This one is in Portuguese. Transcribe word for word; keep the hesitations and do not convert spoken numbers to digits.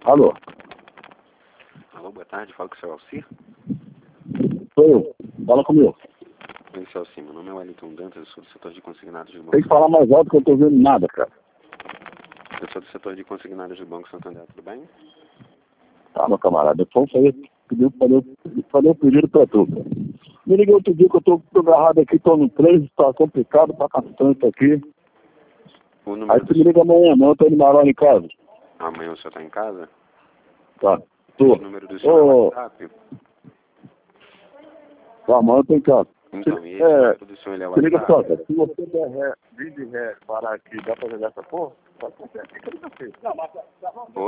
Alô? Alô, boa tarde, fala com o seu Alcir. Sou eu. Fala comigo. Oi, seu Alcir, meu nome é Wellington Dantas, eu sou do setor de consignados do Banco. Tem que falar mais alto que eu tô vendo nada, cara. Eu sou do setor de consignados do Banco Santander, tudo bem? Tá, meu camarada. Então fazer, pediu, fazer, fazer um pedido pra tu. Me liguei outro dia que eu tô, tô agarrado aqui, tô no trem, tá complicado pra castante aqui. O número Aí do tu me liga amanhã, não, eu tô indo morar em casa. Amanhã o senhor está em casa? Tá. Tô. O número do senhor é Ô, WhatsApp? tá, amanhã eu tô em casa. Então, e esse É, número do senhor ele é se liga só, WhatsApp? cara. Se você der ré, vir de ré, parar aqui, dá pra jogar essa porra? Pode ser aqui que eu nunca fiz. Não, mas...